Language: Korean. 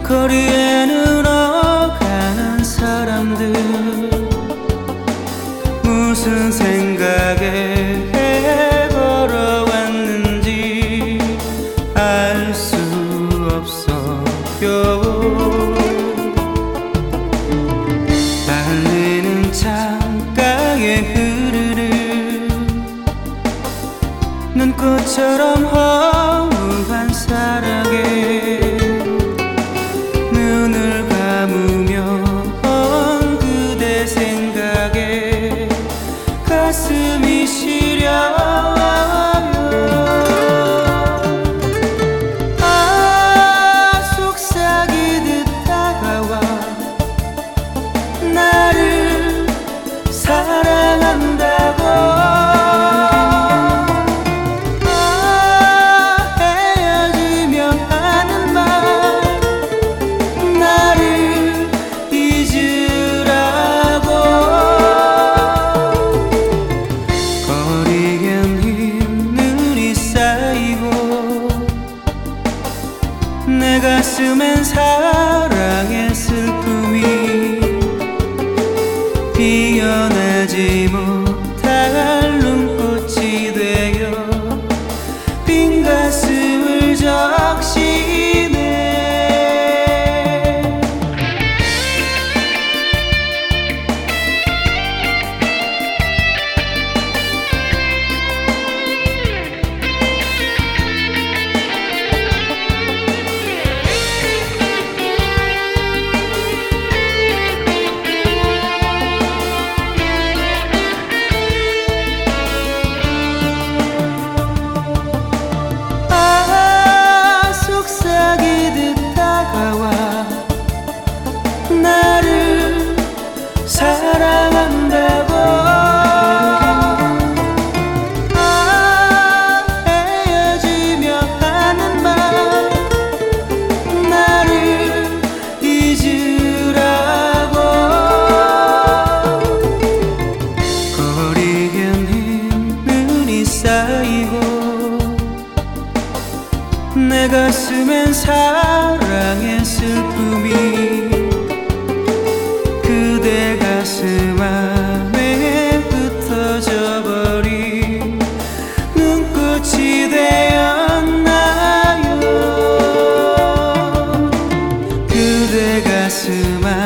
거리에 늘어가는 사람들 무슨 생각에 걸어왔는지 알 수 없어요. 달리는 창가에 흐르는 눈꽃처럼 허무한 사랑에 눈을 감으면 그대 생각에 가슴이 시려워요. 아, 속삭이듯 다가와 나를 사랑한다고. 아, 헤어지면 하는 말 나를 잊으라고. 거리엔 흰눈이 쌓이고 내 가슴엔 사랑의 슬픔이 피어나지 못할 눈꽃이 되어 빈 가슴을 적시네. 아, 속삭이듯 다가와 나를 사랑한다고. 아, 헤어지며 하는 말 나를 잊으라고. 거리엔 흰눈이 쌓이고 내 가슴엔 사랑의 슬픔이 그대 가슴 안에 흩어져 버린 눈꽃이 되었나요. 그대 가슴 안에